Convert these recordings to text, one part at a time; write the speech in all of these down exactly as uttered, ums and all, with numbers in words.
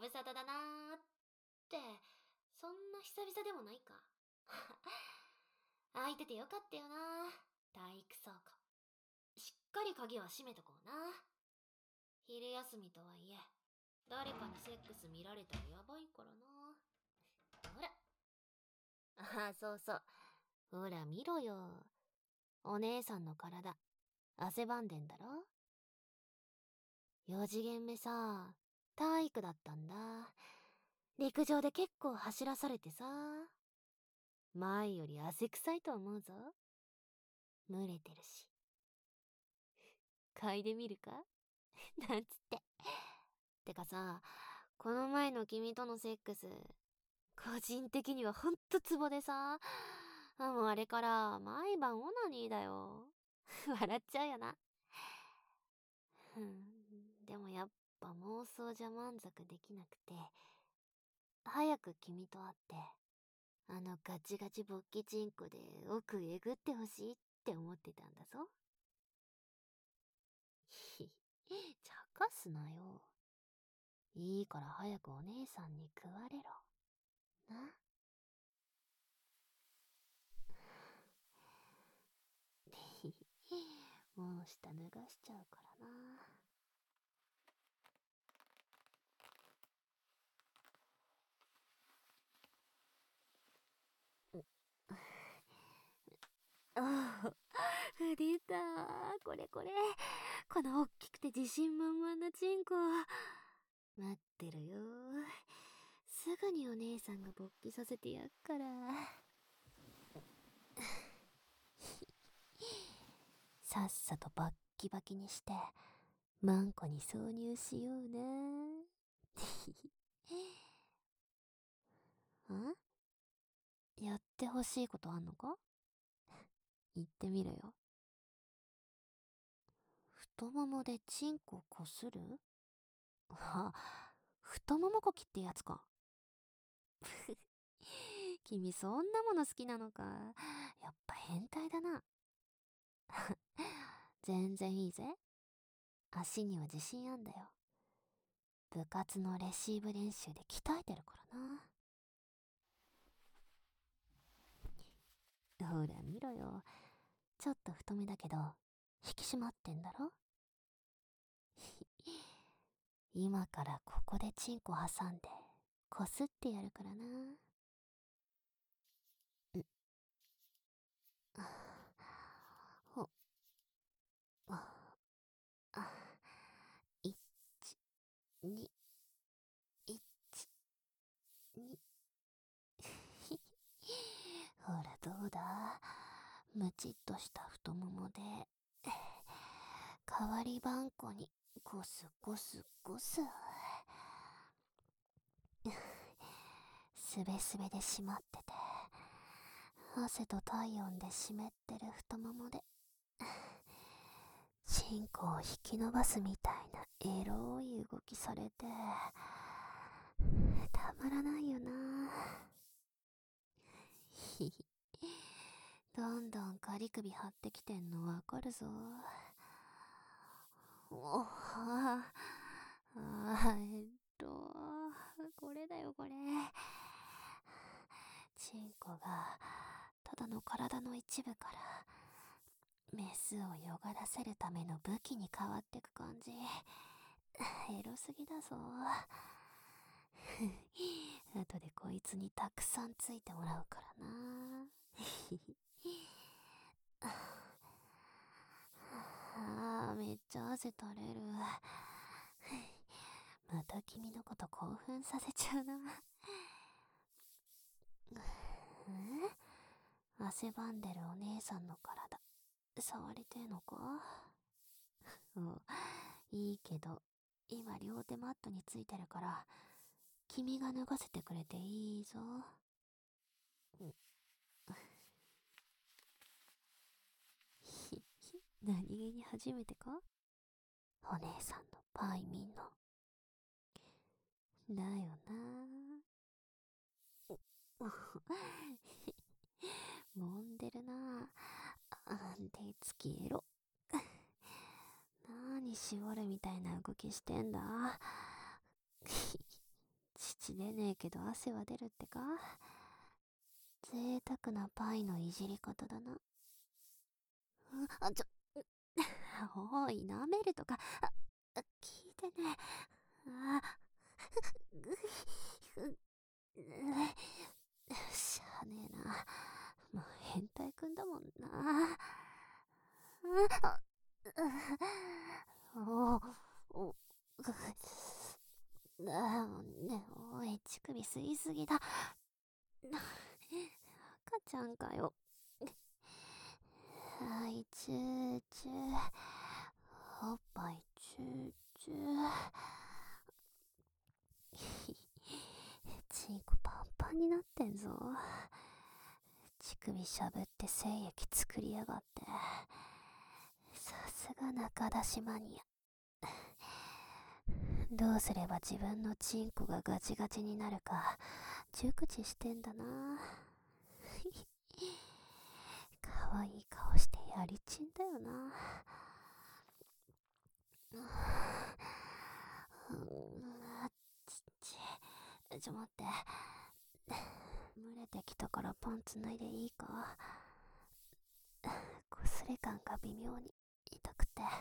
沙汰だなーって、そんな久々でもないか。空いててよかったよな、体育倉庫。しっかり鍵は閉めとこうな。昼休みとはいえ、誰かにセックス見られたらやばいからな。ほら。ああ、そうそう。ほら見ろよ。お姉さんの体、汗ばんでんだろ。よ次元目さ、体育だったんだ。陸上で結構走らされてさ。前より汗臭いと思うぞ。蒸れてるし。嗅いでみるかなんつって。てかさ、この前の君とのセックス、個人的にはほんとツボでさ、あもうあれから毎晩オナニーだよ。笑っちゃうよな。うん、でもやっぱ妄想じゃ満足できなくて、早く君と会って、あのガチガチ勃起チンコで奥えぐってほしいって思ってたんだぞ。ひ、茶化すなよ。いいから早くお姉さんに食われろ。な。もう下脱がしちゃうからな。ああ、出た。これこれ。この大きくて自信満々なチンコ。待ってるよ。すぐにお姉さんが勃起させてやっから。さっさとバッキバキにして、マンコに挿入しような。ん？やってほしいことあんのか？言ってみろよ。太ももでチンコこする？あ、太ももこきってやつか。君そんなもの好きなのか。やっぱ変態だな。全然いいぜ。足には自信あんだよ。部活のレシーブ練習で鍛えてるからな。ほら見ろよ。ちょっと太めだけど、引き締まってんだろ。今からここでチンコ挟んで、こすってやるからな。んほ、あ、あ、いち、に、いち、に。ほらどうだ、ムチっとした太ももで、代わりばんこにゴスゴスゴス。すべすべで締まってて、汗と体温で湿ってる太ももで、チンコを引き伸ばすみたいなエロい動きされて、たまらないよな。ひひ。どんどんカリ首張ってきてんのわかるぞ。おはあ、えっと、これだよこれ。チンコがただの体の一部からメスをよがらせるための武器に変わってく感じ。エロすぎだぞ。後でこいつにたくさんついてもらうからな。あー、めっちゃ汗垂れる。また君のこと興奮させちゃうな。ん？汗ばんでるお姉さんの体、触りてえのか？うん、いいけど、今両手マットについてるから、君が脱がせてくれていいぞ。うん、ひ、ひ、何気に初めてか？お姉さんのパイミンの。だよな。揉んでるな。あん手つきエロ。なーにしおれみたいな動きしてんだ。 血出ねえけど汗は出るってか。贅沢なパイのいじり方だな。あ、ちょ、おい、舐めるとか、あ、あ聞いてね。あ、ぐい、う、しゃあねえな。もう変態くんだもんな。あ、おお、あ、ね、おい、乳首吸いすぎだ。赤ちゃんかよ。はい、チューチュー。おっぱいチューチュー。チンコパンパンになってんぞ。乳首しゃぶって精液作りやがって。さすが中出しマニア。どうすれば自分のチンコがガチガチになるか熟知してんだな。かわいい顔してやりちんだよな。ちちちょ待って、蒸れてきたからパンツ脱いでいいか。こすれ感が微妙に痛くて。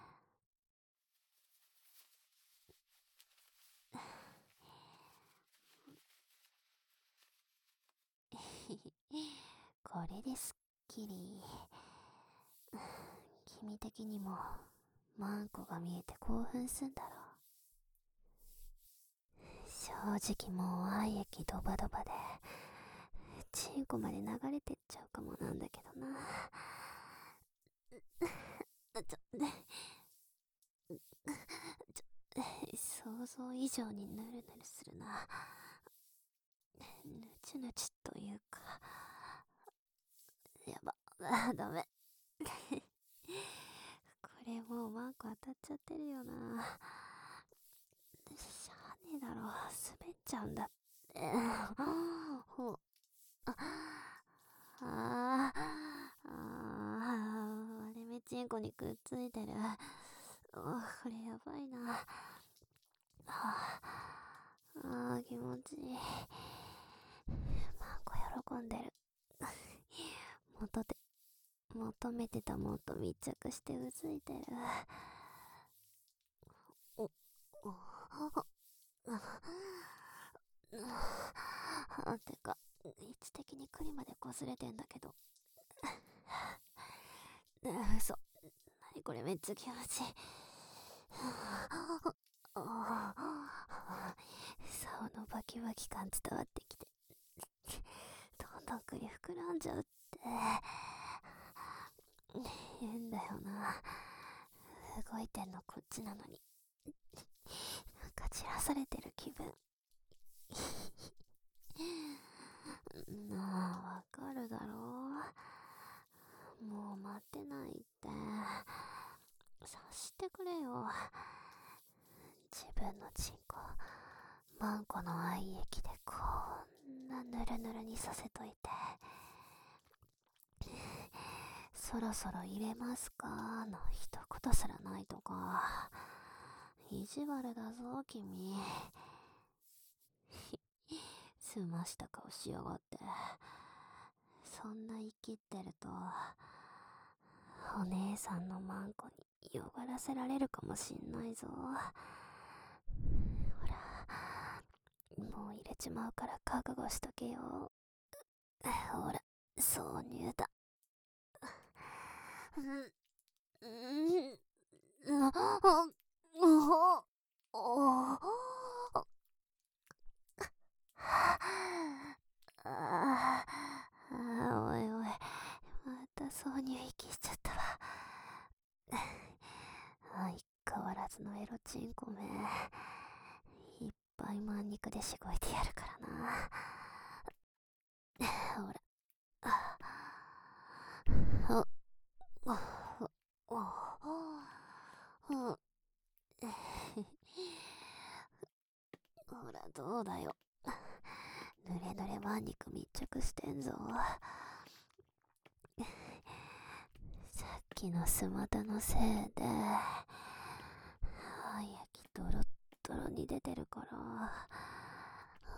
これですっきり。君的にもマンコが見えて興奮すんだろう。正直もう愛液ドバドバでチンコまで流れてっちゃうかもなんだけどな。ちょ、ね、ちょ、想像以上にヌルヌルするな。ぬちぬちというか、やば、あ、ダメ。これもうマンコ当たっちゃってるよな。しゃあねえだろ、滑っちゃうんだって。ほう、あああ、割れ目チンコにくっついてる。これやばいな。ああ、気持ちいい。マンコ喜んでる。元で求めてたもんと密着してうずいてる。お、お、あ、てか、位置的に栗まで擦れてんだけど。嘘。なにこれめっちゃ気持ちいい。竿のバキバキ感伝わってきて。どんどん栗膨らんじゃうって。変だよな。動いてんのこっちなのに。なんか散らされてる気分。なあ、わかるだろう。もう待ってないって。察してくれよ。自分のチンコ、マンコの愛液でこんなぬるぬるにさせといて。そろそろ入れますかの一言すらないとか。意地悪だぞ、君。すました顔しやがって。そんな生きってると、お姉さんのマンコによがらせられるかもしんないぞ。ほら、もう入れちまうから覚悟しとけよ。ほら、挿入だ。うん、うん、あ、あ、お、お、ああ、おいおい、また挿入息しちゃったわ。相変わらずのエロチンコめ。いっぱい満肉でしごいてやるからな。ほら。あ、お、お、お、お、ほら、どうだよ。ぬれぬれ満肉密着してんぞ。さっきのスマタのせいで、愛液ドロッドロに出てるから、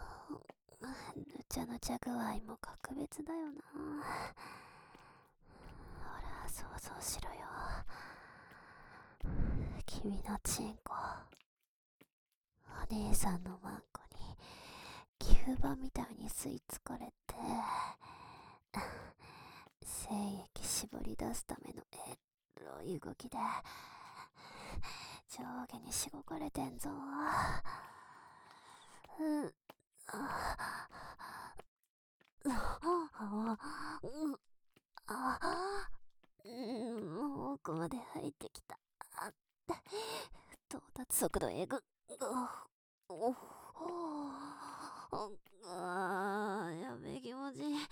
ぬちゃぬちゃ具合も格別だよな。ほら想像しろよ。君のチンコ、お姉さんのマンコに吸盤みたいに吸い付かれて、精液絞り出すためのエロい動きで上下にしごかれてんぞ。うんああうんもう奥まで入ってきた。到達速度えぐ。おあーやべえ気持ちいい。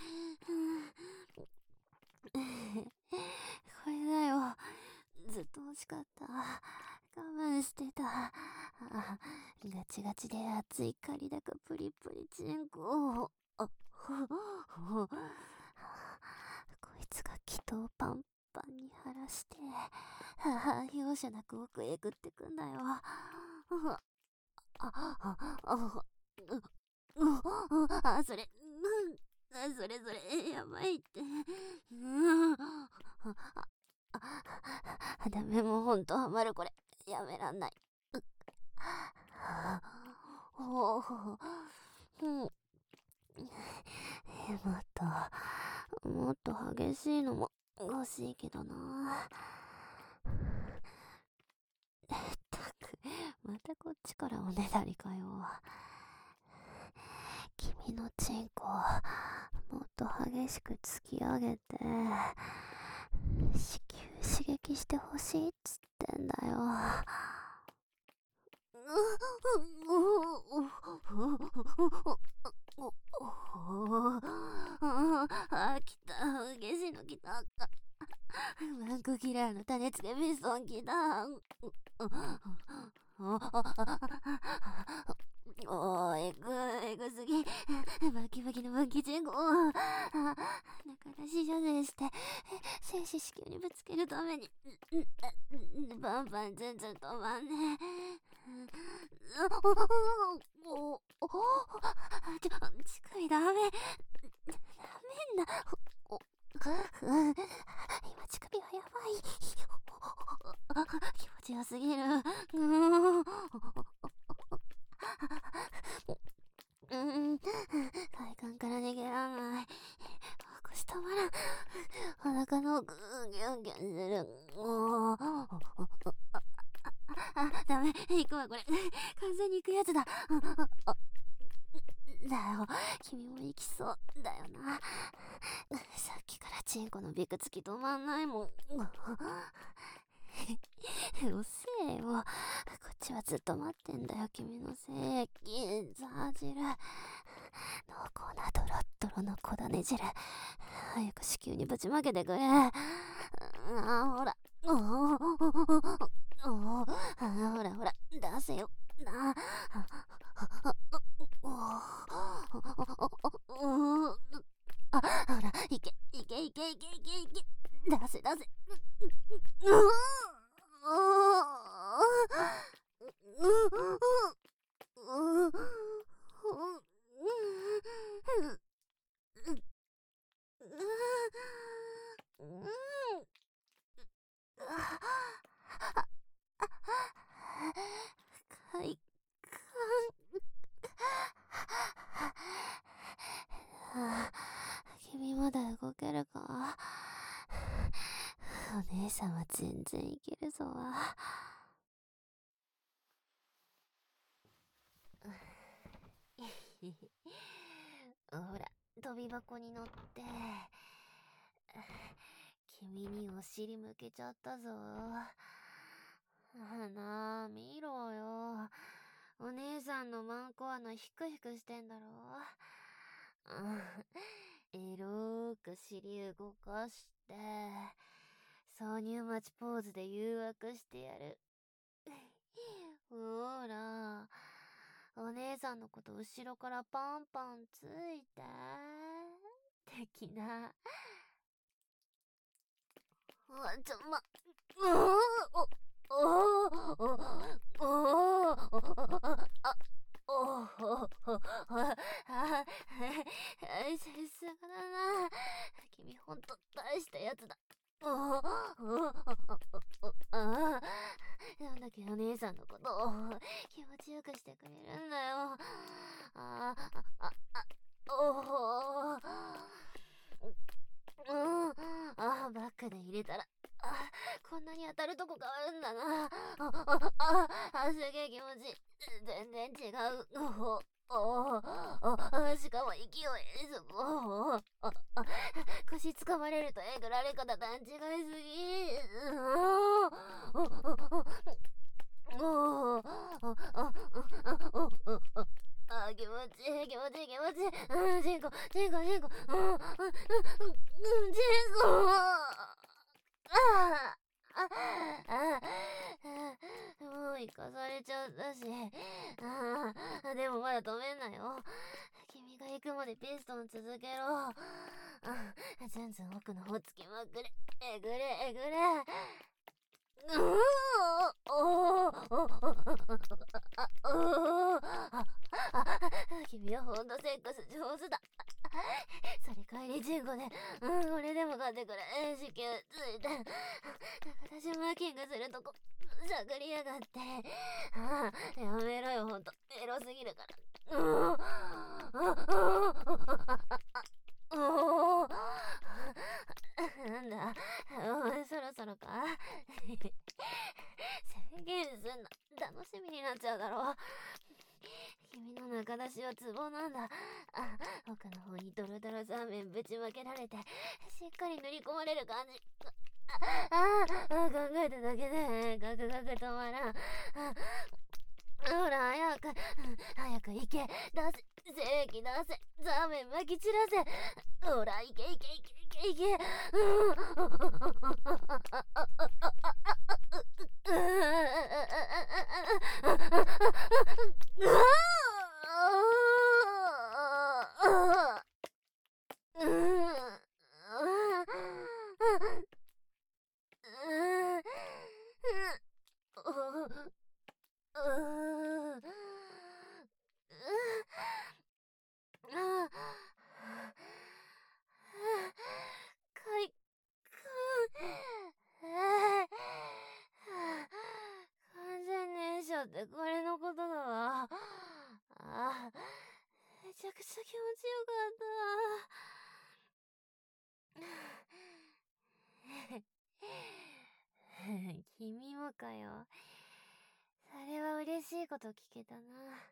これだよ、ずっと欲しかった。我慢してた。ガチガチで熱いカリだかプリプリチンコ。あこいつが気筒パンパンに晴らして容赦なく奥へぐってくんだよ。ああああそれそれそれやばいって。ダメ、もうほんとハマるこれ。やめらんない。おお、うん。もっと、もっと激しいのも欲しいけどな。ったく、またこっちからおねだりかよ。君のチンコ、もっと激しく突き上げて、子宮刺激してほしいっつってんだよ。あ、来た。ゲシの来た。マンコキラーの種付けミソン来た。おー、えぐ、えぐすぎ。バキバキのバキチンコ。だから死者でして、精子子宮にぶつけるために、バンバン全然止まんねえ。おおちょ、乳首ダメ。ダメんだ。今乳首がやばい。気持ちよすぎる。うん、快感から逃げらんない。腰止まらん。お腹の奥ギュンギュンする。あ、ダメ、行くわこれ。完全に行くやつだ。だよ、君も行きそうだよな。さっきからチンコのビクつき止まんないもん。うせえよ。こっちはずっと待ってんだよ、君の精液、ザー汁。濃厚なドロッドロの小種汁。早く子宮にぶちまけてくれ。ああ、ほら。おおおほらほら、出せよ。なあ。あ、ほら、いけ、いけいけいけいけいけ。出せ出せ。快感。君まだ動けるか？お姉さんは全然いけるぞ。ほら、飛び箱に乗って、君にお尻向けちゃったぞ。なあ、見ろよ。お姉さんのマンコ穴ヒクヒクしてんだろ。エローく尻動かして、挿入待ちポーズで誘惑してやる。ほら、お姉さんのこと後ろからパンパンついて、的な。ちょ、ま、うおおおおおあおおあだけお姉さんのことを気持ちよくしてくれるんだよ。ああ、あ、あ、おお、うん、あ、バックで入れたら、あ、こんなに当たるとこがあるんだな。あ、あ、あ、あ、すげえ気持ちいい。全然違う。おお、あ、しかも勢い、すごい。あ、あ、腰掴まれるとえぐられ方段違いすぎ。うん、おお、あ、あ、あ、あ、あ、気持ちいい、気持ちいい、気持ちいい。うん、ジンコ、ジンコ、ジンコ、うん、うん、うん、うん、ジンコ。ああ、ああ、あ、もう生かされちゃったし。ああ、でもまだ止めんなよ。君が行くまでピストン続けろ。あ、ずんずん奥の方つきまくれ。えぐれ、えぐれ。うおおおおお、君はほんとセックス上手だ。それ帰りじゅうごねん、うん、これでも買ってくれ。子宮ついて。私マーキングするとこ、しゃくりやがって。ああ、やめろよ、ほんと。エロすぎるから。うん、おお、なんだ、お前そろそろか。宣言すんの楽しみになっちゃうだろ。君の中出しはツボなんだ。あ、奥の方にドロドロザーメンぶちまけられてしっかり塗り込まれる感じ。ああ、考えただけでガクガク止まらん。あ、ほら早く早く行け、出せ、精液出せ、ザーメン撒き散らせ。ほら行け行け行け行け行け。かい、完全燃焼ってこれのことだわ。あ、めちゃくちゃ気持ちよかった。君もかよ。それは嬉しいこと聞けたな。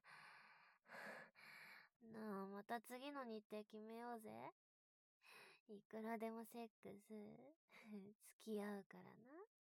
なあ、また次の日程決めようぜ。いくらでもセックス付き合うからな。